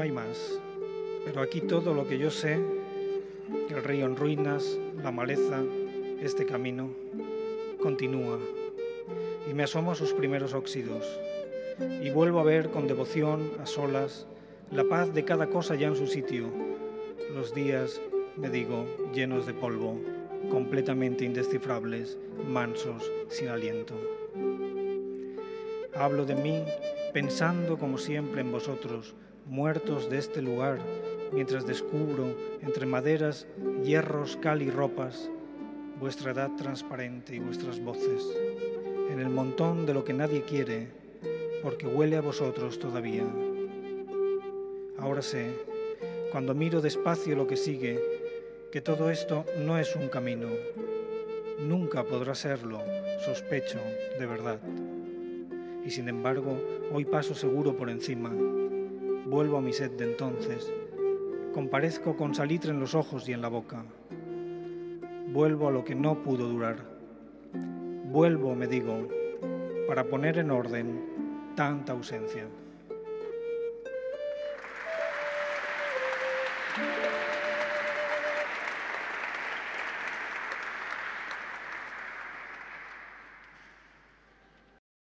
hay más. Pero aquí todo lo que yo sé, el río en ruinas, la maleza, este camino, continúa. Y me asomo a sus primeros óxidos. Y vuelvo a ver con devoción, a solas, la paz de cada cosa ya en su sitio. Los días, me digo, llenos de polvo, completamente indescifrables, mansos, sin aliento. Hablo de mí, pensando como siempre en vosotros, muertos de este lugar, mientras descubro, entre maderas, hierros, cal y ropas, vuestra edad transparente y vuestras voces, en el montón de lo que nadie quiere, porque huele a vosotros todavía. Ahora sé, cuando miro despacio lo que sigue, que todo esto no es un camino. Nunca podrá serlo, sospecho, de verdad. Y sin embargo, hoy paso seguro por encima. Vuelvo a mi sed de entonces. Comparezco con salitre en los ojos y en la boca. Vuelvo a lo que no pudo durar. Vuelvo, me digo, para poner en orden tanta ausencia.